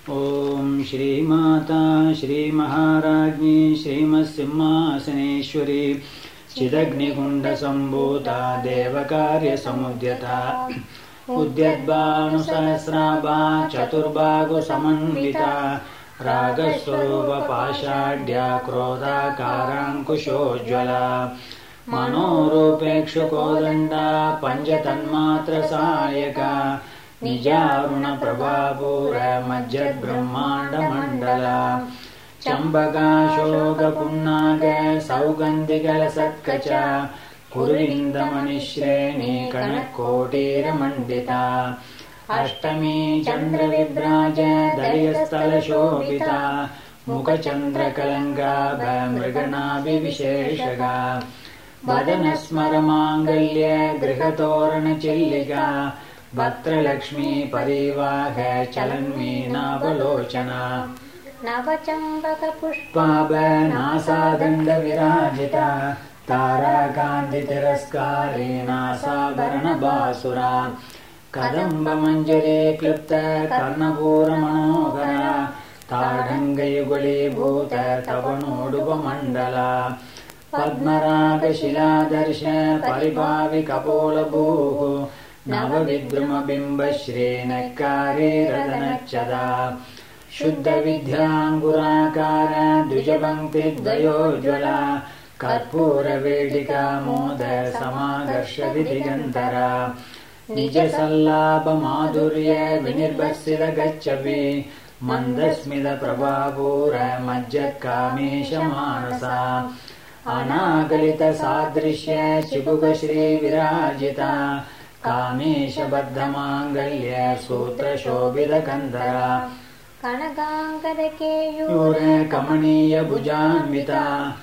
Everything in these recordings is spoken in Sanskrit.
ॐ श्रीमाता श्रीमहाराज्ञी श्रीमत्सिंहासनेश्वरी चिदग्निकुण्डसम्भूता देवकार्यसमुद्यता उद्यद्भानुसहस्राभा चतुर्बाहुसमन्विता रागस्वरूपपाषाढ्या क्रोधाकाराङ्कुशोज्ज्वला मनोरूपेक्षुकोदण्डा पञ्चतन्मात्रसायका निजारुणप्रभापूरमज्जद्ब्रह्माण्डमण्डला चम्बकाशोकपुन्नाग सौगन्धिकलसत्कचा कुरुविन्दमणिश्रेणी कणकोटीरमण्डिता अष्टमी चन्द्रविभ्राज दलयस्थलशोभिता मुखचन्द्रकलङ्काभ मृगनाभिविशेषगा वदनस्मरमाङ्गल्य गृहतोरणचिल्लिका भद्रलक्ष्मी परिवाह चलन्मीनावलोचना नवचम्बकपुष्पाभ नासादण्डविराजिता ताराकान्तितिरस्कारी नासाभरणबासुरा कदम्बमञ्जरी क्लुप्त कर्णपूरमनोहरा ताडङ्गयुगलीभूत तवनोडुपमण्डला पद्मरागशिलादर्श परिभाविकपोलभूः नवविद्रुमबिम्बश्रीनक्कारीरदनच्छदा शुद्धविद्याङ्गुराकार द्विजपङ्क्तिद्वयोज्ज्वला कर्पूरवेदिका मोद समादर्शति दिगन्तरा निजसल्लाभमाधुर्य विनिर्भर्सितगच्छपि मन्दस्मितप्रभापूरमज्जत्कामेशमानसा अनागलितसादृश्य चिबुकश्रीविराजिता कामेशबद्धमाङ्गल्य सूत्रशोभितकन्धरा कनकाङ्गदकेयूर कमनीयभुजान्विता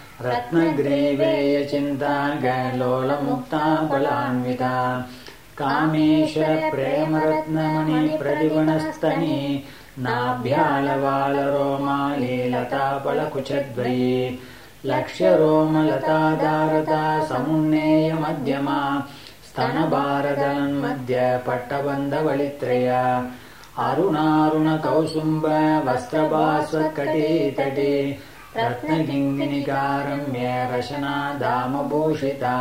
रत्नग्रीवेयचिन्तागलोलमुक्ता बलान्विता कामेश्वरप्रेमरत्नमणिप्रतिगुणस्तनी नाभ्यालवालरोमालीलतापलकुचद्वयी लक्ष्यरोमलताधारता समुन्नेयमध्यमा स्तनभारदलन्मध्य पट्टबन्धवलित्रया अरुणारुणकौसुम्ब वस्त्रभास्वत्कटीतटी रत्नगिङ्गिनिकारम्य रशना दामभूषिता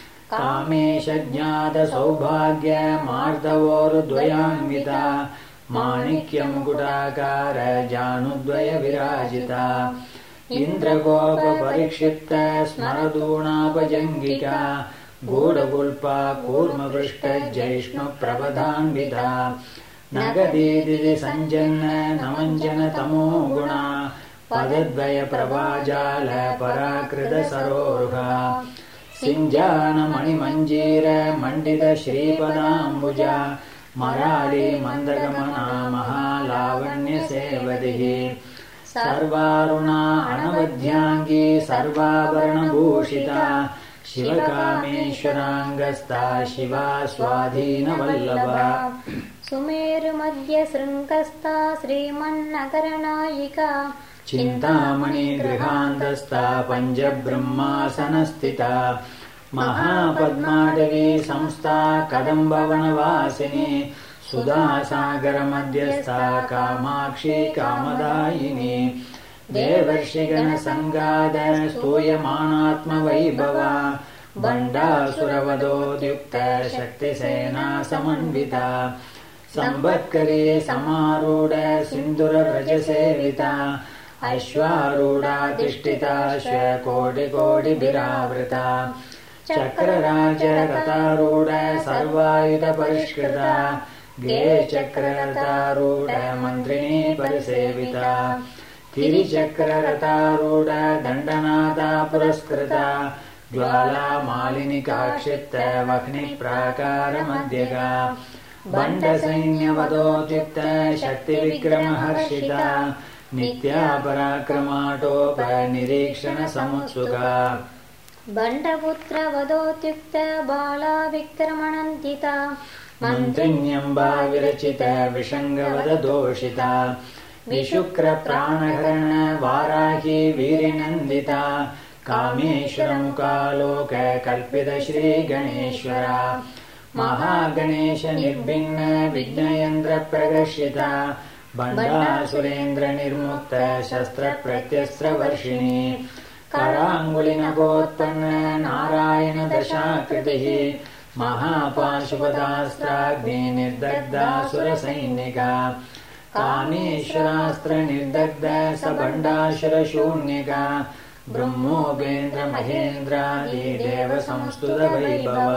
कामेशज्ञातसौभाग्य मार्दवोरुद्वयान्विता माणिक्यमुकुटाकार जानुद्वय विराजिता इन्द्रगोपपरिक्षिप्त स्मरदूणापजङ्गिका गूढगुल्पा कूर्मपृष्ठजैष्णुप्रबधान्विता नगदीदिति सञ्जन्न नमञ्जन तमो गुणा पदद्वयप्रभाजाल पराकृतसरोरुहा सिञ्जानमणिमञ्जीर मण्डित श्रीपदाम्बुजा मराली मन्दगमना महालावण्यसेवदिः सर्वारुणा अनवध्याङ्गी सर्वाभरणभूषिता शिवकामेश्वराङ्गस्ता शिवा स्वाधीनवल्लभा सुमेरुमध्यशृङ्गस्था श्रीमन्नगरनायिका चिन्तामणिगृहान्तस्था पञ्चब्रह्मासनस्थिता महापद्माटवी संस्था कदम्बवनवासिनी सुधासागरमध्यस्था कामाक्षी कामदायिनी देवर्षिगणसङ्गाद स्तूयमानात्मवैभवा भण्डासुरवधोद्युक्त शक्तिसेना समन्विता संवत्करी समारूढ सिन्दूरव्रजसेविता अश्वारूढाधिष्ठिताश्वकोटिकोटिभिरावृता चक्रराजरथारूढ सर्वायुधपरिष्कृता गेयचक्ररथारूढ मन्त्रिणी परिसेविता गिरिचक्ररथारूढ दण्डनाथा पुरस्कृता ज्वालामालिनिकाक्षिप्त वह्निप्राकारमध्यगा बण्डसैन्यवधोद्युक्त शक्तिविक्रमहर्षिता नित्या पराक्रमाटोपनिरीक्षणसमुत्सुका बण्डपुत्रवधोद्युक्त बाला विक्रमणन्दिता मन्त्रिण्यम्बा विरचित विषङ्गवददोषिता विशुक्रप्राणहरण वाराही वीरिनन्दिता कामेश्वरमुखालोक कल्पित श्रीगणेश्वरा महागणेश निर्भिन्न विघ्नयन्त्र प्रदर्शिता बण्डासुरेन्द्रनिर्मुक्त शस्त्रप्रत्यस्त्रवर्षिणी कराङ्गुलिनभोत्पन्न नारायणदशाकृतिः महापाशुपदास्त्राग्नि निर्दग्धासुरसैनिका कामेश्वरास्त्रनिर्दग्ध सबण्डासुरशून्यका ब्रह्मोपेन्द्रमहेन्द्रादि देवसंस्तुतवैभव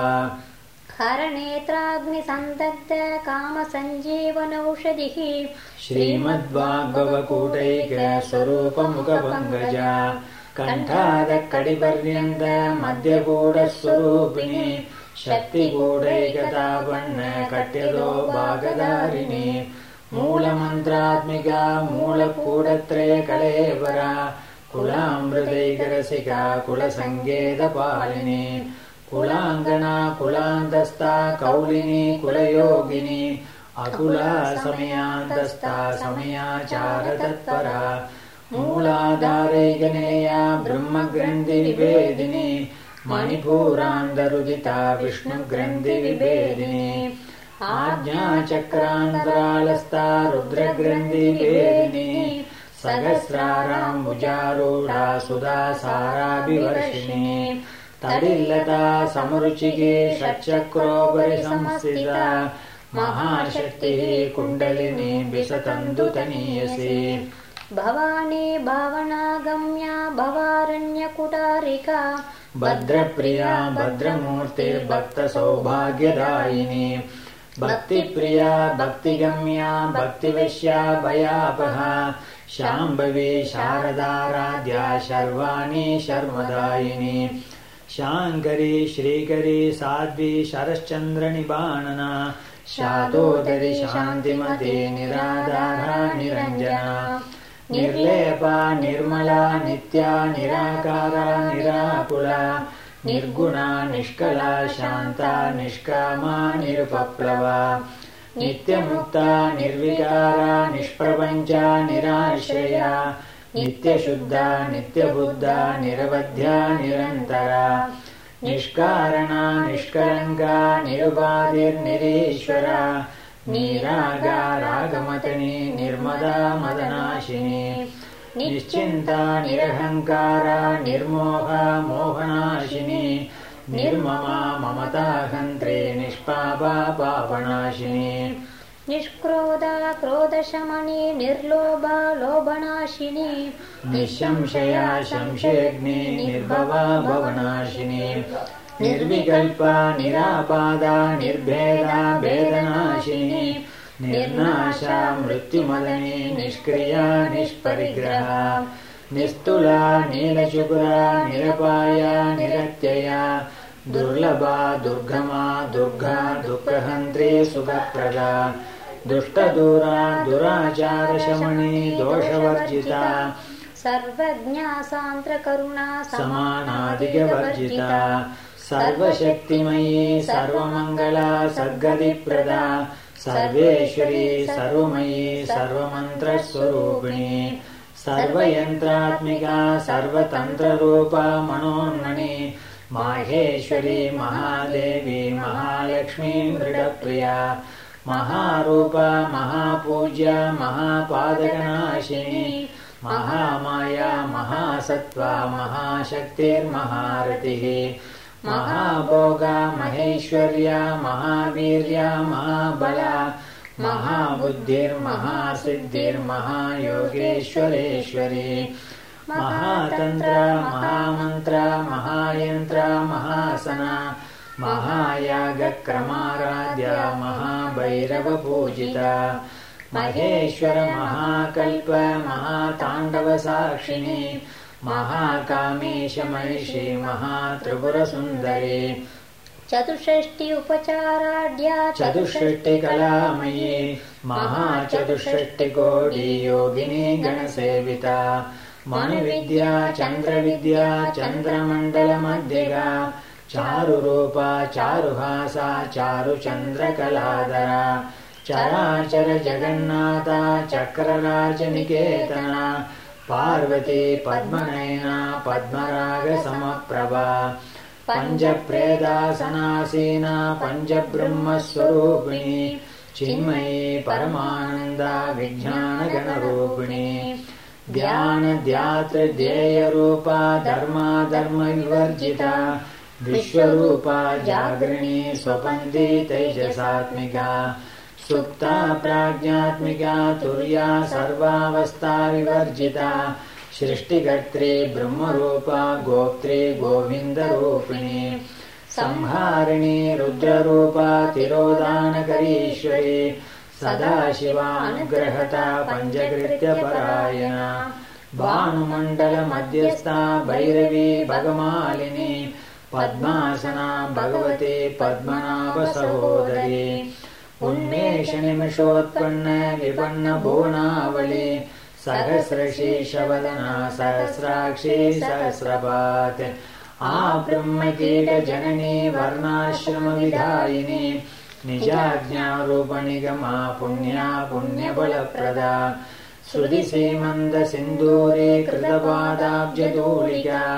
हरनेत्राग्निसन्दग्ध कामसञ्जीवनौषधिः श्रीमद्वाग्भवकूटैक स्वरूपमुखपङ्कजा कण्ठादकडिपर्यन्त मध्यकूटस्वरूपिणी शक्तिकूटैकतापन्न कट्यतो भागधारिणी मूलमन्त्रात्मिका मूलकूटत्रय कलेवरा कुलामृतैकरसिका कुलसङ्गेतपालिनी कुलाङ्गना कुलान्तस्था कौलिनी कुलयोगिनी अकुला समयान्तस्था समयाचारतत्परा मूलाधारैकनेया ब्रह्मग्रन्थिविभेदिनी मणिपूरान्तरुदिता विष्णुग्रन्थिविभेदिनी आज्ञाचक्रान्तरालस्था रुद्रग्रन्थिविभेदिनी सहस्राराम्बुजारूढा सुधासाराभिवर्षिणी तडिल्लता समरुचिके षट्चक्रोपरि संस्थिता महाशक्तिः कुण्डलिनी विसतन्तुतनीयसी भवानी भावनागम्या भवारण्यकुटारिका भद्रप्रिया भद्रमूर्तिर्भक्तसौभाग्यदायिनी भक्तिप्रिया भक्तिगम्या भक्तिवश्या भयापहा शाम्भवी शारदाराध्या शर्वाणी शर्मदायिनी शाङ्करी श्रीकरी साध्वी शरश्चन्द्रनिबाणना शातोदरी शान्तिमती निराधारा निरञ्जना निर्लेपा निर्मला नित्या निराकारा निराकुला निर्गुणा निष्कला शान्ता निष्कामा निरुपप्लवा नित्यमुक्ता निर्विकारा निष्प्रपञ्चा निराश्रया नित्यशुद्धा नित्यबुद्धा निरवध्या निरन्तरा निष्कारणा निष्कलङ्का निरुपाधिर्निरीश्वरा निरागा रागमतनी निर्मदा मदनाशिनी निश्चिन्ता निरहङ्कारा निर्मोहा मोहनाशिनी निर्ममा ममताहन्त्री निष्पापा पापनाशिनी निष्क्रोधा क्रोधशमनी निर्लोभा लोभनाशिनी निःशंशया संशयग्नि निर्भवा भवनाशिनी निर्विकल्पा निराबाधा निर्भेदा भेदनाशिनी निर्नाशा मृत्युमदनी निष्क्रिया निष्परिग्रहा निस्तुला नीलशुक्रा निरपाया निरत्यया दुर्लभा दुर्गमा दुर्गा दुःखहन्त्री सुखप्रदा दुष्टदूरा दुराचारशमनी दोषवर्जिता सर्वज्ञा सान्द्रकरुणा समानाधिकवर्जिता सर्वशक्तिमयी सर्वमङ्गला सद्गतिप्रदा सर्वेश्वरी सर्वमयी सर्वमन्त्रस्वरूपिणी सर्वयन्त्रात्मिका सर्वतन्त्ररूपा मनोन्मणि माहेश्वरी महादेवी महालक्ष्मी मृडप्रिया महारूपा महापूज्या महापादकनाशिनी महामाया महासत्त्वा महाशक्तिर्महारतिः महाभोगा महेश्वर्या महावीर्या महाबला महाबुद्धिर्महासिद्धिर्महायोगेश्वरेश्वरी महातन्त्र महामन्त्र महायन्त्र महासना महायागक्रमाराध्या महाभैरवपूजिता महेश्वर महाकल्प महाताण्डवसाक्षिणी महाकामेश महिषी महात्रिपुरसुन्दरी चतुष्षष्टि उपचाराढ्या चतुष्षष्टिकलामयी महाचतुष्षष्टिकोटि योगिनी गणसेविता मणिविद्या चन्द्रविद्या चन्द्रमण्डलमध्यगा चारुरूपा चारुहासा चारुचन्द्रकलाधरा चराचर जगन्नाथा चक्रराजनिकेतना पार्वती पद्मनयना पद्मरागसमप्रभा पञ्चप्रेदासनासीना पञ्चब्रह्मस्वरूपिणी चिन्मयी परमानन्दा विज्ञानगणरूपिणी ध्यानध्यातृध्येयरूपा धर्माधर्मविवर्जिता विश्वरूपा जागृणी स्वपन्दी तेजसात्मिका सुप्ता प्राज्ञात्मिका तुर्या सर्वावस्था विवर्जिता सृष्टिकर्त्री ब्रह्मरूपा गोप्त्री गोविन्दरूपिणी संहारिणी रुद्ररूपा तिरोधानकरीश्वरी सदाशिवानुग्रहता पञ्चकृत्यपरायणा भानुमण्डलमध्यस्था भैरवी भगमालिनी पद्मासना भगवती पद्मनाभसहोदरी उन्मेषनिमिषोत्पन्न विपन्न भुवनावली सहस्रशीर्षवदना सहस्राक्षी सहस्रपात् ब्रह्मकीटजननी वर्णाश्रमविधायिनी निजाज्ञारूपनिगमा पुण्या पुण्यबलप्रदा श्रुतिसीमन्दसिन्दूरे कृतपादाब्जधूलिका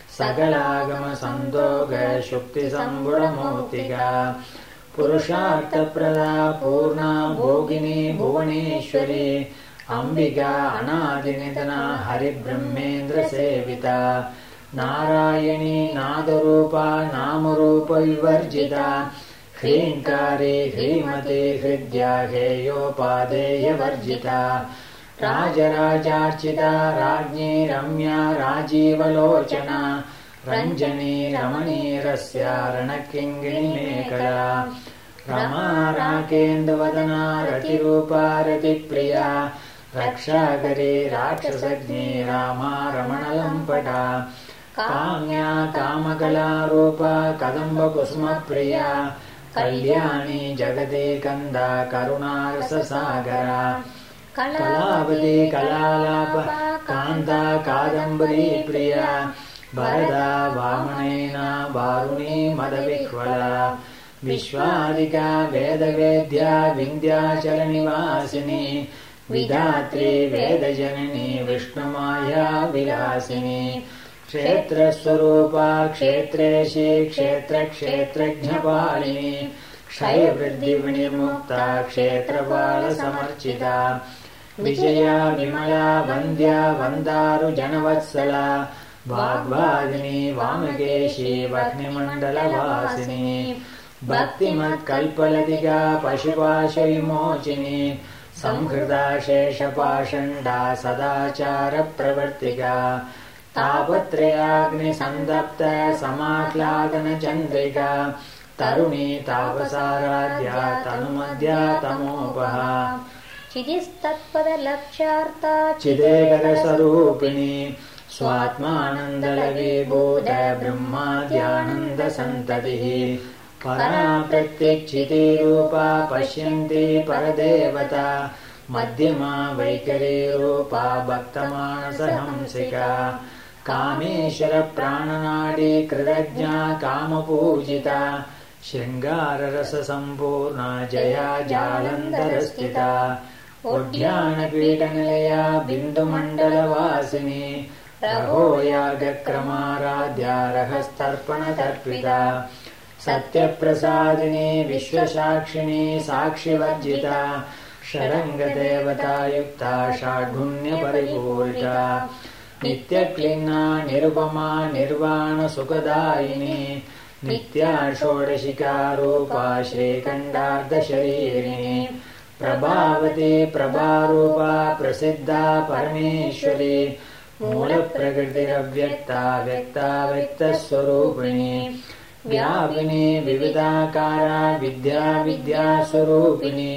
सकलागमसन्दोग शुक्तिसम्बुडमौक्तिका पुरुषार्थप्रदा पूर्णा भोगिनी भुवनेश्वरी अंबिका अनादिनिधना हरिब्रह्मेन्द्रसेविता नारायणी नादरूपा नामरूपविवर्जिता ह्रीङ्कारे ह्रीमते हृद्या हेयोपादेयवर्जिता राजराजार्चिता राज्ञी रम्या राजीवलोचना रञ्जनी रमणीरस्या रणकिङ्गिणीमेखला रमा राकेन्दवदना रतिरूपा रतिप्रिया रक्षाकरी राक्षसज्ञी रामा रमणलम्पटा काम्या कामकलारूपा कदम्बकुसुमप्रिया कल्याणी जगदे कन्दा करुणारससागरा कलावती कलालाप कान्ता कादम्बरी प्रिया वरदा वामनेना वारुणी मदविह्वला विश्वादिका वेदवेद्या विन्ध्याचलनिवासिनी विधात्री वेदजननी विष्णुमाया विलासिनी क्षेत्रस्वरूपा क्षेत्रेशी क्षेत्रक्षेत्रज्ञपालिनी क्षयवृद्धिविनिर्मुक्ता क्षेत्रपालसमर्चिता विजया विमला वन्द्या वन्दारुजनवत्सला वाग्वादिनी वामकेशी वह्निमण्डलवासिनी भक्तिमत्कल्पलतिका पशुपाशविमोचिनी संहृता शेषपाषण्डा सदाचारप्रवर्तिका तापत्रयाग्निसन्दप्त समाह्लादनचन्द्रिका तरुणी तापसाराध्या तनुमध्या तमोपहा चिदिस्तत्पदलक्ष्यार्था चिदेकरस्वरूपिणी स्वात्मानन्दलवीभूत ब्रह्माद्यानन्दसन्ततिः परा प्रत्यक्षितिरूपा पश्यन्ति परदेवता मध्यमा वैखरीरूपा भक्तमानसहंसिका कामेश्वरप्राणनाडी कृतज्ञा कामपूजिता शृङ्गाररससम्पूर्णा जया जालन्धरस्थिता उद्यानपीठनिलया बिन्दुमण्डलवासिनी रहोयागक्रमाराध्या रहस्तर्पणतर्पिता सत्यप्रसादिनी विश्वसाक्षिणी साक्षिवर्जिता षडङ्गदेवतायुक्ता षाड्गुण्यपरिपूरिता नित्यक्लिन्ना निरुपमा निर्वाणसुखदायिनी नित्या षोडशिकारूपा श्रीकण्डार्धशरीरिणी प्रभावती प्रभारूपा प्रसिद्धा परमेश्वरी मूलप्रकृतिरव्यक्ता व्यक्ता व्यक्तस्वरूपिणी व्यापिनी विविधाकारा विद्या विद्यास्वरूपिणी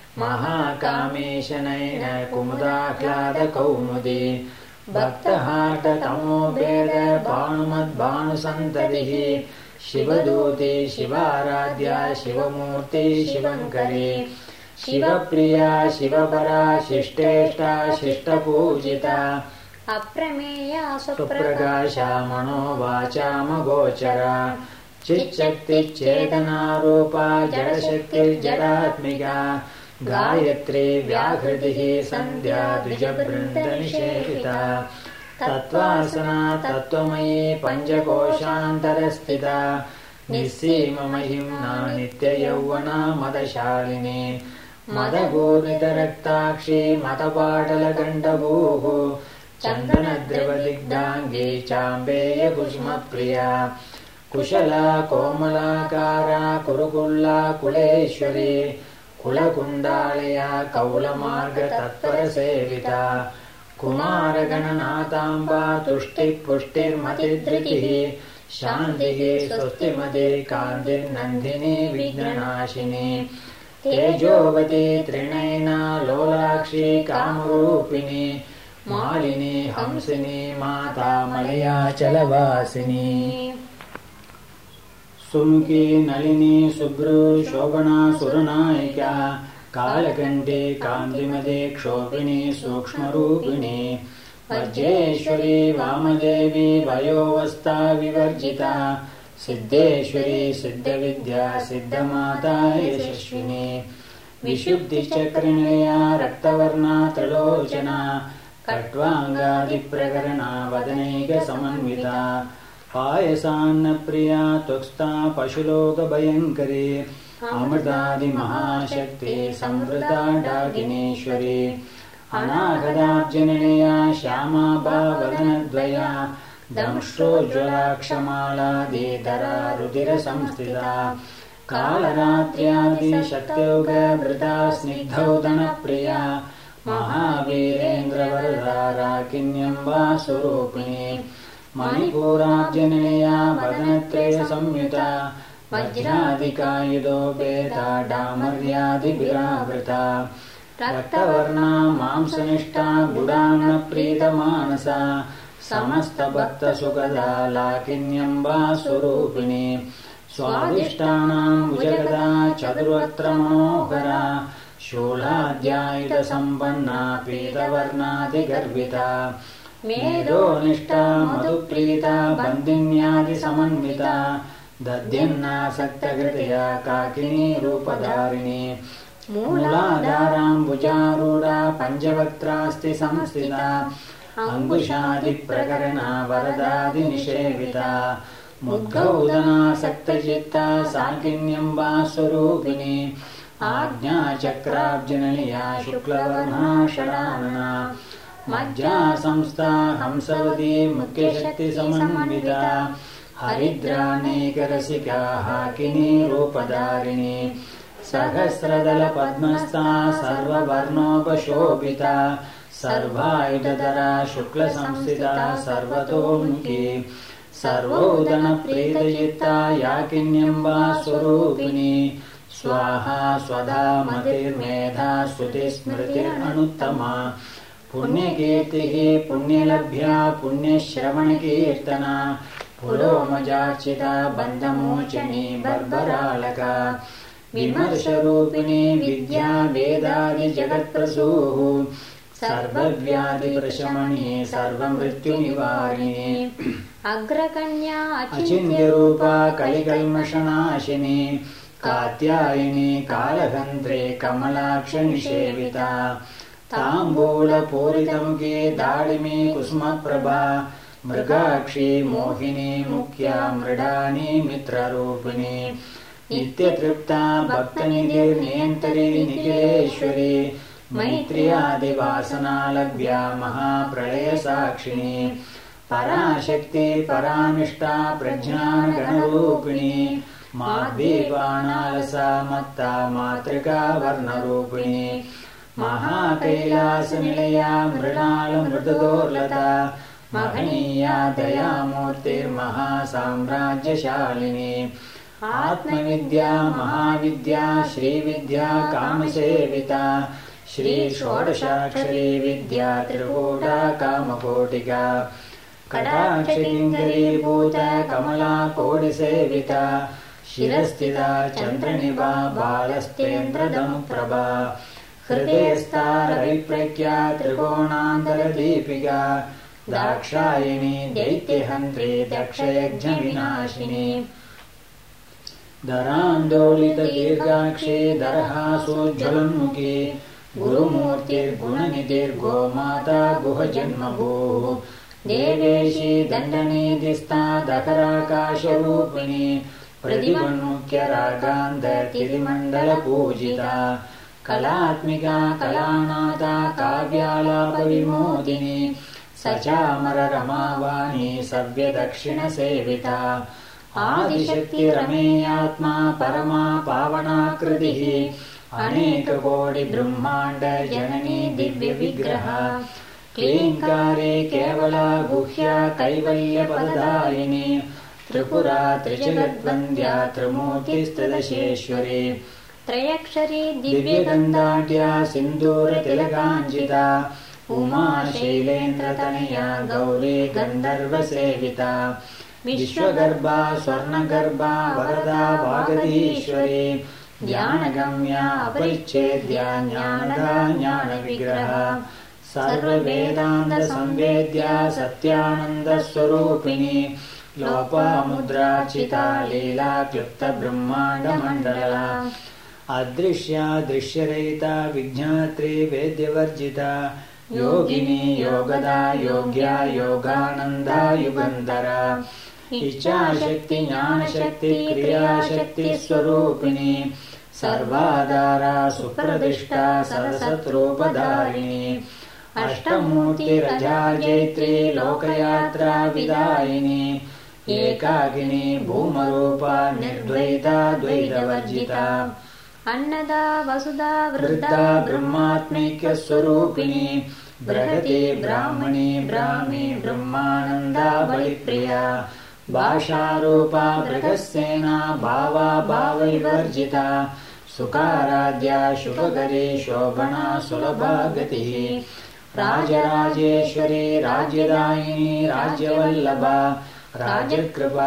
महाकामेशनयन कुमुदाह्लादकौमुदी भक्तहाटतमोभेद भानुमद्भानुसन्ततिः शिवदूती शिवाराध्या शिवमूर्ति शिवङ्करी शिवप्रिया शिवपरा शिष्टेष्टा शिष्टपूजिता अप्रमेया सुप्रकाशा मनोवाचामगोचरा चिच्शक्तिश्चेतनारूपा जडशक्तिर्जडात्मिका गायत्री व्याहृतिः सन्ध्या द्विजवृन्दनिषेविता तत्त्वासना तत्त्वमयी पञ्चकोशान्तरस्थिता निस्सीममहिम्ना नित्ययौवना मदशालिनी मदगोरितरक्ताक्षी मतपाटलगण्डभूः चन्दनद्रवदिग्धाङ्गी चाम्बेयकुसुमप्रिया कुशला कोमलाकारा कुरुकुल्ला कुलेश्वरी कुलकुण्डालया कौलमार्गतत्परसेविता कुमारगणनाथाम्बा तुष्टिपुष्टिर्मतिधृतिः शान्तिः स्वस्तिमते कान्तिर्नन्दिनी विघ्ननाशिनी तेजोवती त्रिनयना लोलाक्षी कामरूपिणी मालिनी हंसिनी माता मलयाचलवासिनी सुमुखी नलिनी शुभ्रू शोभना सुरनायिका कालकण्ठी कान्तिमती क्षोभिणी सूक्ष्मरूपिणी वर्जेश्वरी वामदेवी वयोवस्था विवर्जिता सिद्धेश्वरी सिद्धविद्या सिद्धमाता यशस्विनी विशुद्धिचक्रनिलया रक्तवर्णा त्रिलोचना कट्वाङ्गादिप्रकरणा वदनैकसमन्विता पायसान्नप्रिया त्वक्स्ता पशुलोकभयङ्करी अमृतादिमहाशक्ति संवृता डाकिनीश्वरी अनागदाब्जनिलया श्यामाभा वदनद्वया दंष्ट्रोज्ज्वलाक्षमालादिधरा रुधिरसंस्थिता कालरात्र्यादिशक्त्योगभृता स्निग्धौदनप्रिया महावीरेन्द्रवरदा राकिन्यम्बा स्वरूपिणी मणिपूराब्जनिलया वदनत्रयसंयुता वज्रादिकायुधो भेदा डामर्यादिभिरावृता रक्तवर्णा मांसनिष्ठा गुडान्नप्रीतमानसा समस्तभक्तसुखदा लाकिन्यम्बा स्वरूपिणी स्वादिष्टानाम् भुजगदा चतुर्वक्त्र मनोहरा शूलाद्यायुधसम्पन्ना पीतवर्णादिगर्विता मेधोनिष्ठा मधुप्रीता बन्दिन्यादिसमन्विता दध्यन्नासक्तहृदया काकिनी रूपधारिणी मूलाधाराम्बुजारूढा पञ्चवक्त्रास्ति संस्थिता अङ्कुशादिप्रकरणा वरदादिनिषेविता मुद्गौदनासक्तचित्ता साकिन्यम्बा स्वरूपिणी आज्ञाचक्राब्जनिलया शुक्लवर्णा षडानना मज्जा संस्था हंसवती मुख्यशक्तिसमन्विता हरिद्रानेकरसिका हाकिनी रूपधारिणी सहस्रदलपद्मस्था सर्ववर्णोपशोभिता सर्वायुधधरा शुक्लसंस्थिता सर्वतोमुखी सर्वोदनप्रीतचित्ता याकिन्यम्बा स्वरूपिणी स्वाहा स्वधा मतिर्मेधा स्तुतिस्मृतिरनुत्तमा पुण्यकीर्तिः पुण्यलभ्या पुण्यश्रवणकीर्तना पुरोमजार्चिता बन्धमोचनी बर्बरालका विमर्शरूपिणी विद्या वेदादिजगत्प्रसूः सर्वव्याधिप्रशमनी सर्वमृत्युनिवारिणी अग्रकन्या अचिन्त्यरूपा कलिकल्मषनाशिनी कात्यायिनी कालहन्त्रे कमलाक्षनिषेविता ताम्बूलपूरितमुखे दाडिमी कुसुमप्रभा मृगाक्षी मोहिनी मुख्या मृडानी मित्ररूपिणी नित्यतृप्ता भक्तनिधिर्नियन्तरी निखिलेश्वरी मैत्र्यादिवासनालभ्या महाप्रलयसाक्षिणी पराशक्ति परानिष्ठा प्रज्ञानगणरूपिणी माद्वीपाणालसा मत्ता मातृका वर्णरूपिणी महाकैलासनिलया मृणालमृदुदोर्लता महनीया दयामूर्तिर्महासाम्राज्यशालिनी आत्मविद्या महाविद्या श्रीविद्या कामसेविता श्रीषोडशाक्षरी विद्या त्रिकूटा कामकोटिका कटाक्षकिङ्करीभूत कमला कोटिसेविता शिरस्थिता चन्द्रनिभा बालस्तेन्द्रधनुप्रभा हृदयस्था रविप्रज्ञा त्रिकोणान्तरदीपिका दाक्षायिणी दैत्यहन्त्री दक्षयज्ञविनाशिनी धरान्दोलितदीर्घाक्षी दरहासोज्ज्वलन्मुखी गुरुमूर्तिर्गुणनिधिर्गोमाता गुहजन्मभूः देवेशी दण्डनीधिस्था दहराकाशरूपिणी प्रतिमन्मुख्यरागान्धतिरिमण्डलपूजिता कलात्मिका कलानादा काव्यालापविमोदिनी सचामररमावाणी सव्यदक्षिणसेविता आदिशक्तिरमेयात्मा परमा पावनाकृतिः अनेककोटिब्रह्माण्ड जननी दिव्यविग्रह क्लीङ्कारे केवला गुह्या कैवल्यपददायिनी त्रिपुरा त्रिजगद्वन्द्या त्रिमूर्तिस्तदशेश्वरी त्रयक्षरी दिव्यगन्धाढ्या सिन्दूरतिलकाञ्चिता उमा शैलेन्द्रतनया गौरी गन्धर्वसेविता विश्वगर्भा स्वर्णगर्भा वरदा वागदीश्वरी ज्ञानगम्या अपरिच्छेद्या ज्ञानदा ज्ञानविग्रह सर्ववेदान्तसंवेद्या सत्यानन्दस्वरूपिणी लोपामुद्रार्चिता लीला क्लुप्तब्रह्माण्डमण्डला अदृश्या दृश्यरहिता विज्ञात्री वेद्यवर्जिता योगिनी योगदा योग्या योगानन्दा युगन्धरा इच्छाशक्ति ज्ञानशक्ति क्रियाशक्ति स्वरूपिणी सर्वाधारा सुप्रदिष्टा सदसत्रूपधारिणी अष्टमूर्तिरजा जैत्री लोकयात्रा विदायिनी एकाकिनी भूमरूपा निर्द्वैता द्वैतवर्जिता अन्नदा वसुधा वृद्धा ब्रह्मात्मैक्यस्वरूपिणी बृहती ब्राह्मणी ब्राह्मी ब्रह्मानन्दा बलिप्रिया भाषारूपा बृहस्सेना भावा भावविवर्जिता सुखाराध्या शुभकरी शोभना सुलभा गतिः राजराजेश्वरी राज्यदायिनी राज्यवल्लभा राजकृपा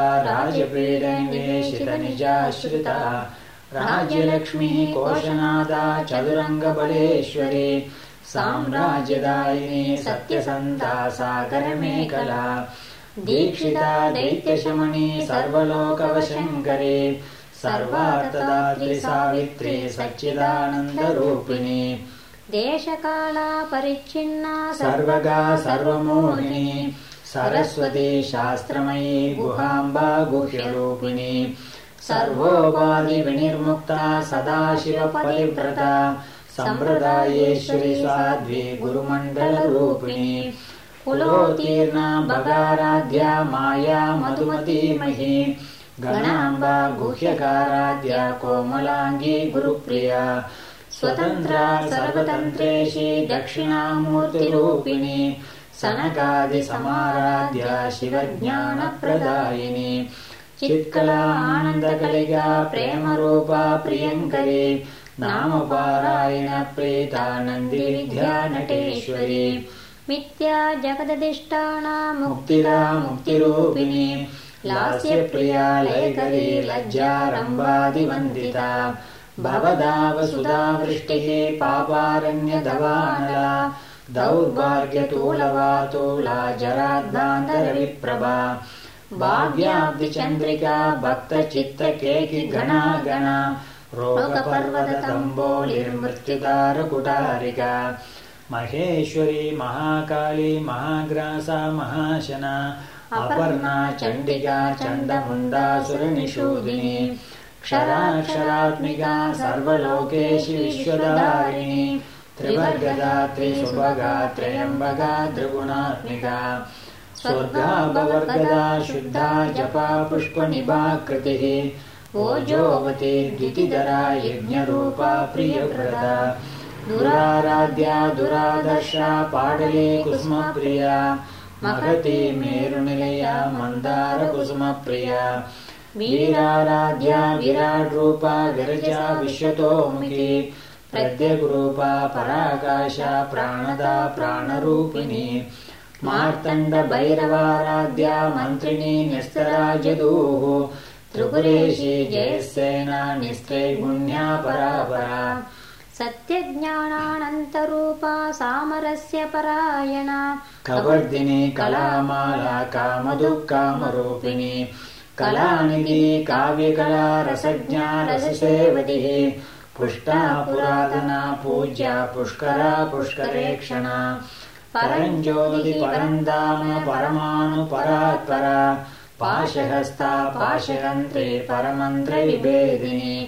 राजपीडनिवेशितनिजाश्रिता राज्यलक्ष्मी कोशनादा चतुरङ्गबलेश्वरी साम्राज्यदायिनी सत्यसन्ता सागरमेखला दीक्षिता दैत्यशमनी सर्वलोकवशङ्करी सर्वार्थदात्री सावित्री सच्चिदानन्दरूपिणी देशकाला परिच्छिन्ना सर्वगा सर्वमोहिनी सरस्वती शास्त्रमयी गुहाम्बा गुह्यरूपिणी सर्वोपाधिविनिर्मुक्ता सदाशिवपरिव्रता सम्प्रदायेश्वरी साध्वी गुरुमण्डलरूपिणी कुलोत्तीर्णा भगाराध्या माया मधुमतीमही गणाम्बा गुह्यकाराध्या कोमलाङ्गी गुरुप्रिया स्वतन्त्रा सर्वतन्त्रेशी दक्षिणामूर्तिरूपिणी सनकादिसमाराध्या शिवज्ञानप्रदायिनी चित्कला आनन्दकलिका प्रेमरूपा प्रियङ्करी नामपारायण प्रीता नन्दिविद्या नटेश्वरी मिथ्या जगदधिष्ठाना मुक्तिदा मुक्तिरूपिणी लास्यप्रिया लयकरी लज्जारम्भादिवन्दिता भवदावसुधावृष्टिः पापारण्यदवानला दौर्भाग्यतूलवातूला जराद्भान्तरविप्रभा भाग्याब्धिचन्द्रिका भक्तचित्तकेकि गणा गणा रोगपर्वततम्बोलिर्मृत्युदारकुटारिका महेश्वरी महाकाली महाग्रासा महाशना अपर्णा चण्डिका चण्डमुण्डासुरनिषूदिनी क्षराक्षरात्मिका सर्वलोकेशि विश्वधारिणी त्रिवर्गदात्री सुभगा त्रयम्बगा त्रिगुणात्मिका स्वर्गाभवर्गदा शुद्धा जपा पुष्पनिभाकृतिः ओजोवती द्वितिधरा यज्ञरूपा प्रियव्रता दुराराध्या दुरादर्शा पाडली कुसुमप्रिया महती मेरुनिलया मन्दारकुसुमप्रिया वीराराध्या विराड्रूपा विरजा विश्वतोमुखी प्रत्यग्रूपा पराकाशा प्राणदा प्राणरूपिणी मार्तण्डभैरवाराध्या मन्त्रिणी निस्तराजदूः त्रिपुरेशी जयसेना निस्त्रैगुण्या परापरा सत्यज्ञानानन्तरूपा सामरस्य परायणा कवर्दिनी कलामाला कामदुःकामरूपिणी कलानिधि काव्यकला रसज्ञा रससेवतिः पुष्टा पुरातना पूज्या पुष्करा पुष्करेक्षणा परञ्ज्योति परन्धाम परमाणु परात्परा पाशहस्ता पाशयन्त्री परमन्त्रविभेदिनी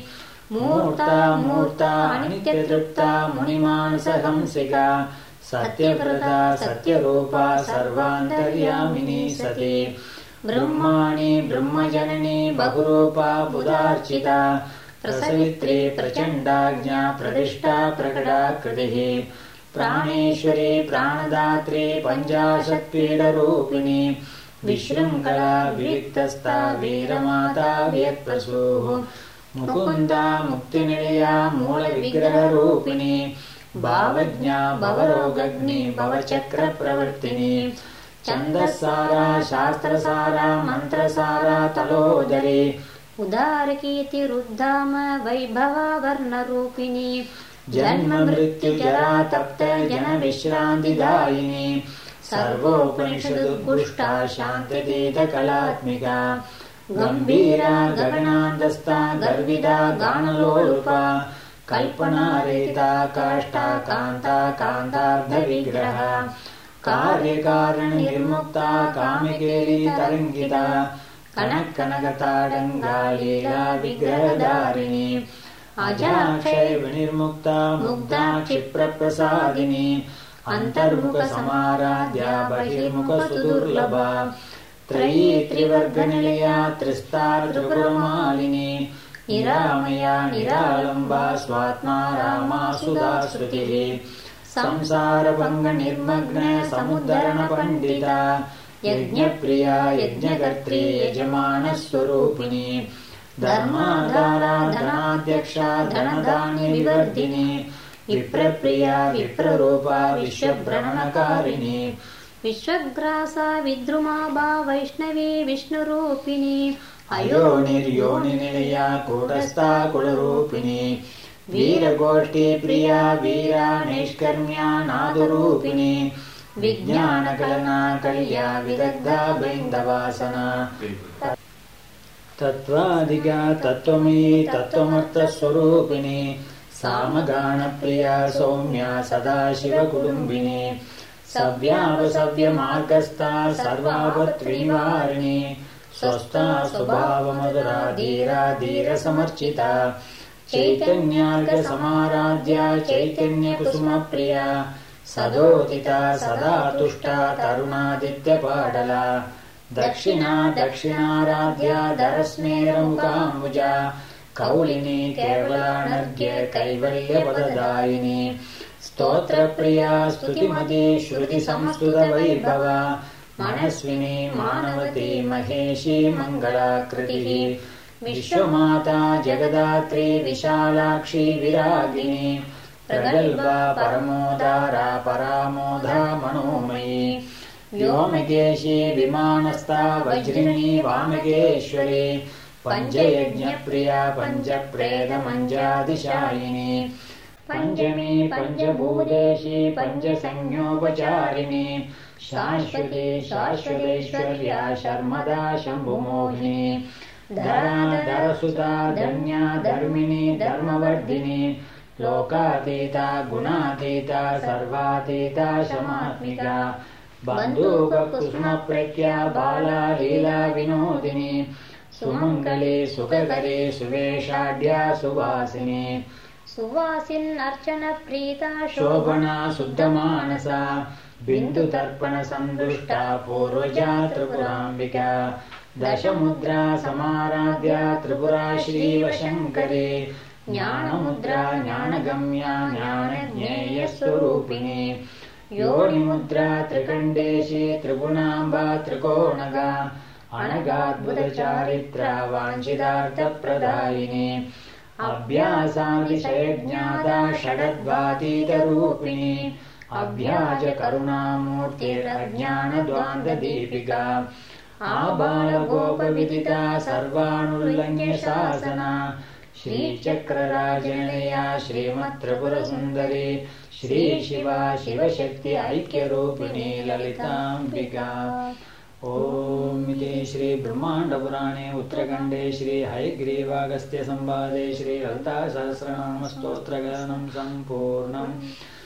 मूर्ता मूर्ता अनित्यतृप्ता मुनिमानसहंसिका सत्यव्रता सत्यरूपा सर्वान्तर्यामिनी सती ब्रह्माणि ब्रह्मजननी बहुरूपा बुधार्चिता प्रसवित्री प्रचण्डाज्ञा प्रतिष्ठा प्रकटाकृतिः प्राणेश्वरी प्राणदात्री पञ्चाशत्पीडरूपिणी विशृङ्खला विविक्तस्था वीरमाता व्यक्तसूः मुकुन्दा मुक्तिनिलया मूलविग्रहरूपिणी भावज्ञा भवरोगग्नि भवचक्रप्रवर्तिनी छन्दस्सारा शास्त्रसारा मन्त्रसारा तलोदरी उदारकीर्तिरुद्धाम वैभवावर्णरूपिणी जन्म मृत्यु जरा तप्त जन विश्रान्तिदायिनी सर्वोपनिषदुद्गुष्टा शान्तितीत कलात्मिका गम्भीरा गगनान्तस्था गर्विदा गानलोलुपा कल्पनारेता काष्ठा कान्ता कान्तार्धविग्रह कार्यकारणनिर्मुक्ता कामिकेली तरङ्गिता कनकनकताडङ्गा लीला विग्रहधारिणी अजाक्षय विनिर्मुक्ता मुग्धा क्षिप्रप्रसादिनी अन्तर्मुखसमाराध्या बहिर्मुखसुदुर्लभा त्रयी त्रिवर्गनिलया त्रिस्ता त्रिपुरमालिनी निरामया निरालम्बा स्वात्मा रामा सुधा श्रुतिः संसारभङ्गनिर्मग्न समुद्धरणपण्डिता यज्ञप्रिया यज्ञकर्त्री यजमानस्वरूपिणी धर्माधारा धनाध्यक्षा धनधान्यविवर्धिनी विप्रप्रिया विप्ररूपा विश्वभ्रमणकारिणी विश्वग्रासा विद्रुमाभा वैष्णवी विष्णुरूपिणी अयोनिर्योनिनिलया कूटस्था कुलरूपिणी वीरगोष्ठी प्रिया वीरा नैष्कर्म्या नादुरूपिणी विज्ञानकलना कल्या विदग्धा बैन्दवासना तत्त्वाधिका तत्त्वमयी तत्त्वमर्थस्वरूपिणी सामगानप्रिया सौम्या सदाशिवकुटुम्बिनी सव्यावसव्यमार्गस्था सर्वापत्रिनिवारिणी स्वस्था स्वभावमधुरा धीरा धीरसमर्चिता चैतन्यार्गसमाराध्या चैतन्यकुसुमप्रिया सदोदिता सदा तुष्टा तरुणादित्यपाटला दक्षिणा दक्षिणाराध्या दरस्मेरमुखाम्बुजा कौलिनी केवलानर्घ्य कैवल्यपददायिनी स्तोत्रप्रिया स्तुतिमती श्रुतिसंस्तुतवैभवा मनस्विनी मानवती महेशी मङ्गलाकृतिः विश्वमाता जगदात्री विशालाक्षी विरागिनी प्रगल्भा परमोदारा परामोधा मनोमयी व्योमकेशी विमानस्था वज्रिणी वामकेश्वरी पञ्चयज्ञप्रिया पञ्चप्रेतमञ्जादिशायिनी पञ्चमी पञ्चभूतेशी पञ्चसंज्ञोपचारिणी शाश्वती शाश्वतेश्वर्या शर्मदा शम्भुमोहिनी धरा धरसुता धन्या धर्मिणी धर्मवर्धिनी लोकातीता गुणातीता सर्वातीता शमात्मिका बन्धूककुसुमप्रज्ञा बाला लीला विनोदिनी सुमङ्गले सुखकरे सुवेशाढ्या सुवासिनी सुवासिन्नर्चनप्रीता शोभना शुद्धमानसा बिन्दुतर्पणसन्तुष्टा पूर्वजा त्रिपुराम्बिका दशमुद्रा समाराध्या त्रिपुरा श्रीवशङ्करी ज्ञानमुद्रा ज्ञानगम्या ज्ञानज्ञेयस्वरूपिणी योनिमुद्रा त्रिकण्डेशी त्रिगुणाम्बा त्रिकोणगा अनगाद्भुतचारित्रा वाञ्छितार्थप्रदायिनी अभ्यासादिशयज्ञाता षडद्वातीतरूपिणी अभ्याजकरुणामूर्तिरज्ञानद्वान्तदीपिका आबालगोपविदिता सर्वानुल्लङ्घ्य शासना श्रीचक्रराजनिलया श्रीमत्त्रिपुरसुन्दरी श्रीशिवा शिवशक्ति ऐक्यरूपिणी ललिताम्बिका। ओम इति श्री ब्रह्माण्डपुराणे उत्तरखण्डे श्री हयग्रीवागस्त्य संवादे श्री ललिता सहस्रनाम स्तोत्रगानं सम्पूर्णम्।